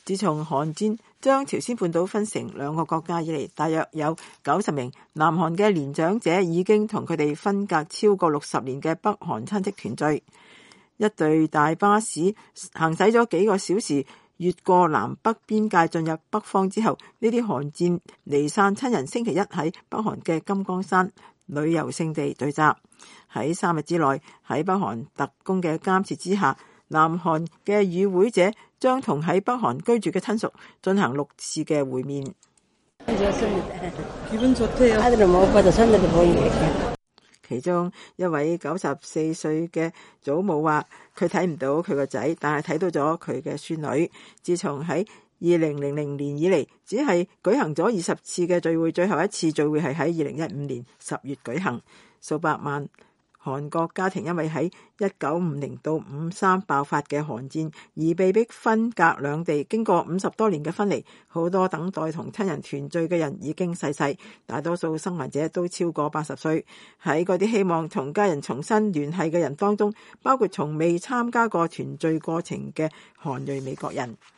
自從韓戰將朝鮮半島分成兩個國家以嚟，大約有90名南韓嘅年長者已經同佢哋分隔超過60年嘅北韓親戚團聚。一隊大巴士行駛咗幾個小時，越過南北邊界進入北方之後，呢啲韓戰離散親人星期一喺北韓嘅金剛山旅遊勝地聚集。喺3日之內，喺北韓特工嘅監視之下，南韓嘅與會者將同喺北韓居住嘅親屬進行6次嘅會面。其中一位94歲嘅祖母話，佢睇唔到佢個仔，但係睇到咗佢嘅孫女。自從喺2000年以嚟，只係舉行咗20次嘅聚會，最後一次聚會係喺2015年10月舉行。數百萬韓國家庭因為喺1950到53爆發嘅韓戰而被迫分隔兩地，經過50多年嘅分離，好多等待同親人團聚嘅人已經逝世，大多數生還者都超過80歲。喺嗰啲希望同家人重新聯繫嘅人當中，包括從未參加過團聚過程嘅韓裔美國人。